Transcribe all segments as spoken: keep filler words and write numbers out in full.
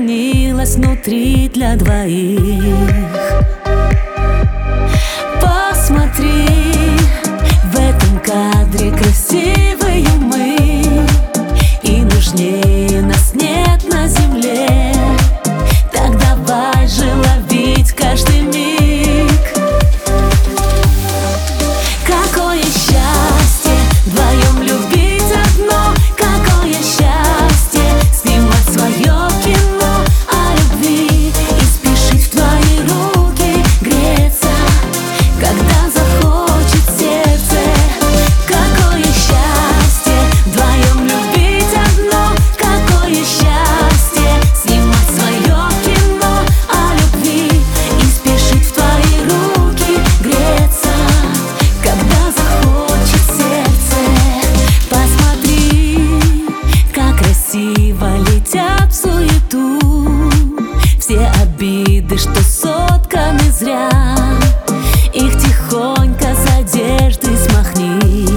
изменилось внутри для двоих. Посмотри, в этом кадре красивые мы, и нужнее нас нет на земле. Так давай же ловить каждый миг. Какое счастье вдвоем любить одно, какое счастье снимать свое кино о любви и спешить в твои руки греться, когда захочет сердце. Какое счастье вдвоем любить одно, какое счастье снимать свое кино о любви и спешить в твои руки греться, когда захочет сердце. Посмотри, как красиво летят в суету все обиды, что сотканы зря. Их тихонько с одежды смахни.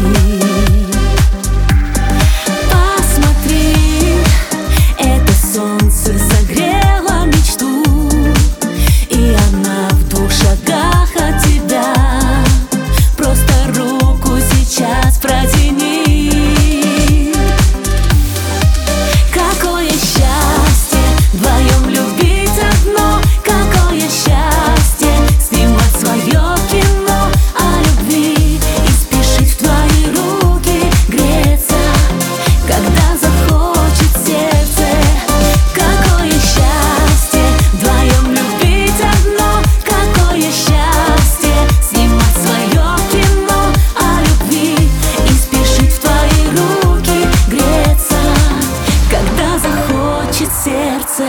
Посмотри, это солнце согрело мечту, и она в двух шагах от тебя. Просто руку сейчас протяни. Какое счастье вдвоем любить одно, какое счастье снимать свое кино о любви и спешить в твои руки греться, когда захочет сердце. Какое счастье вдвоем любить одно, какое счастье снимать свое кино о любви и спешить в твои руки греться, когда захочет сердце.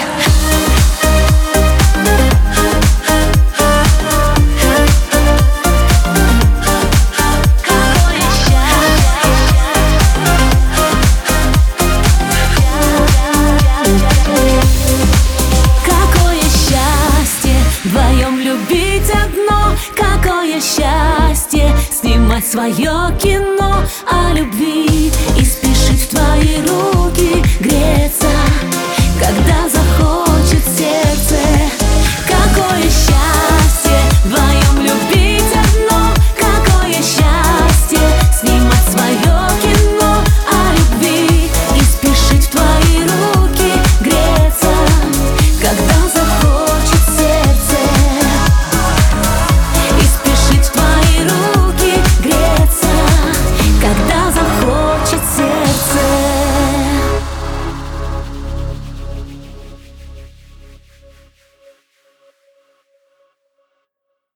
Какое счастье вдвоем любить одно, какое счастье снимать свое кино